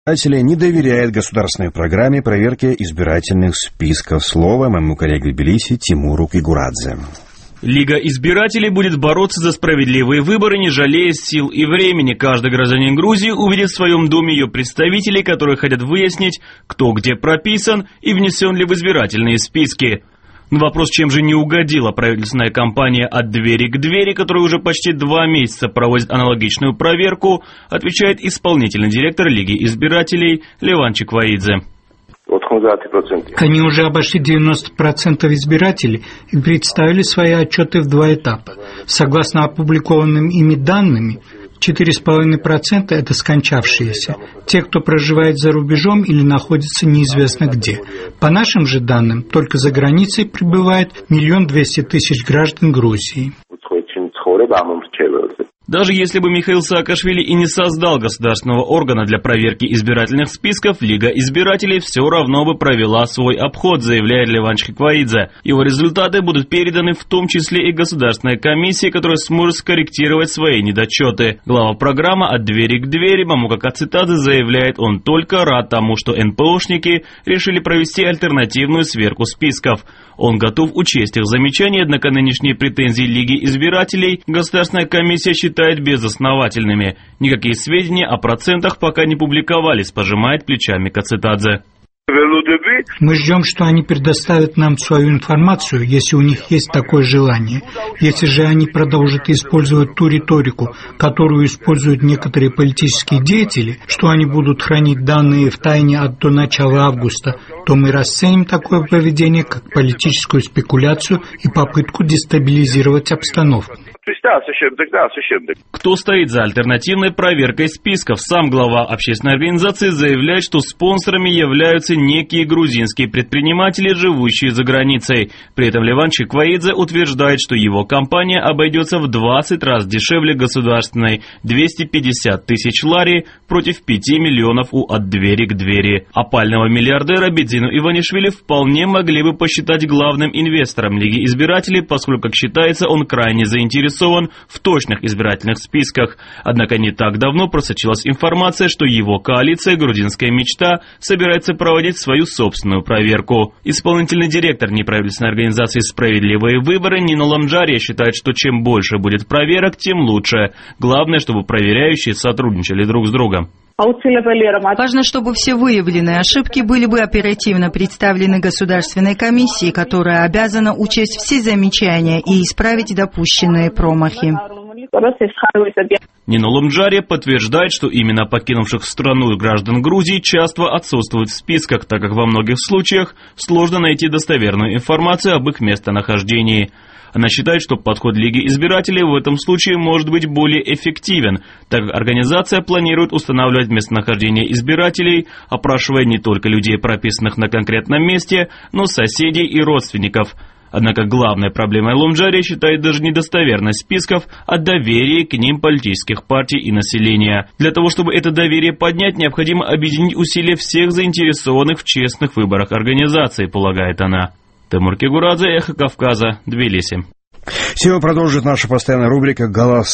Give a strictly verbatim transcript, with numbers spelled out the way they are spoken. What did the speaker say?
не доверяет государственной программе проверки избирательных списков. Слово моему коллеге в Тбилиси Тимуру Кигурадзе. Лига избирателей будет бороться за справедливые выборы, не жалея сил и времени. Каждый гражданин Грузии увидит в своем доме ее представителей, которые хотят выяснить, кто где прописан и внесен ли в избирательные списки. На вопрос, чем же не угодила правительственная кампания «От двери к двери», которая уже почти два месяца проводит аналогичную проверку, отвечает исполнительный директор Лиги избирателей Леван Чиквоидзе. Они уже обошли девяносто процентов избирателей и представили свои отчеты в два этапа. Согласно опубликованным ими данным, четыре с половиной процента это скончавшиеся, те, кто проживает за рубежом или находится неизвестно где. По нашим же данным, только за границей пребывает миллион двести тысяч граждан Грузии. Даже если бы Михаил Саакашвили и не создал государственного органа для проверки избирательных списков, Лига избирателей все равно бы провела свой обход, заявляет Леван Чиквоидзе. Его результаты будут переданы в том числе и Государственной комиссии, которая сможет скорректировать свои недочеты. Глава программы «От двери к двери» Мамука Кацитадзе заявляет, он только рад тому, что эн пэ ошники решили провести альтернативную сверку списков. Он готов учесть их замечания, однако нынешние претензии Лиги избирателей Государственная комиссия считает безосновательными. Никакие сведения о процентах пока не публиковались, пожимает плечами Кацитадзе. Мы ждем, что они предоставят нам свою информацию, если у них есть такое желание. Если же они продолжат использовать ту риторику, которую используют некоторые политические деятели, что они будут хранить данные в тайне аж до начала августа, то мы расценим такое поведение как политическую спекуляцию и попытку дестабилизировать обстановку. Кто стоит за альтернативной проверкой списков? Сам глава общественной организации заявляет, что спонсорами являются некие грузинские предприниматели, живущие за границей. При этом Леван Чиквоидзе утверждает, что его компания обойдется в двадцать раз дешевле государственной – двести пятьдесят тысяч лари против пяти миллионов у «От двери к двери». Опального миллиардера Бедзину Иванишвили вполне могли бы посчитать главным инвестором Лиги избирателей, поскольку, как считается, он крайне заинтересован в точных избирательных списках. Однако не так давно просочилась информация, что его коалиция «Грузинская мечта» собирается проводить свою собственную проверку. Исполнительный директор неправительственной организации «Справедливые выборы» Нино Ламджария считает, что чем больше будет проверок, тем лучше. Главное, чтобы проверяющие сотрудничали друг с другом. Важно, чтобы все выявленные ошибки были бы оперативно представлены Государственной комиссии, которая обязана учесть все замечания и исправить допущенные промахи. Нино Ламджария подтверждает, что именно покинувших страну граждан Грузии часто отсутствуют в списках, так как во многих случаях сложно найти достоверную информацию об их местонахождении. Она считает, что подход Лиги избирателей в этом случае может быть более эффективен, так как организация планирует устанавливать местонахождение избирателей, опрашивая не только людей, прописанных на конкретном месте, но соседей и родственников. Однако главной проблемой Ламджария считает даже недостоверность списков, а доверие к ним политических партий и населения. Для того, чтобы это доверие поднять, необходимо объединить усилия всех заинтересованных в честных выборах организаций, полагает она. Тимур Кигурадзе, Эхо Кавказа, Тбилиси. Сегодня продолжит наша постоянная рубрика «Голос